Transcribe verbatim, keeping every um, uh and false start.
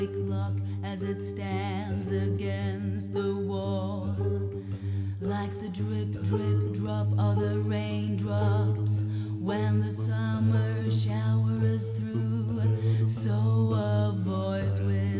clock as it stands against the wall, like the drip, drip, drop of the raindrops when the summer shower is through. So a voice with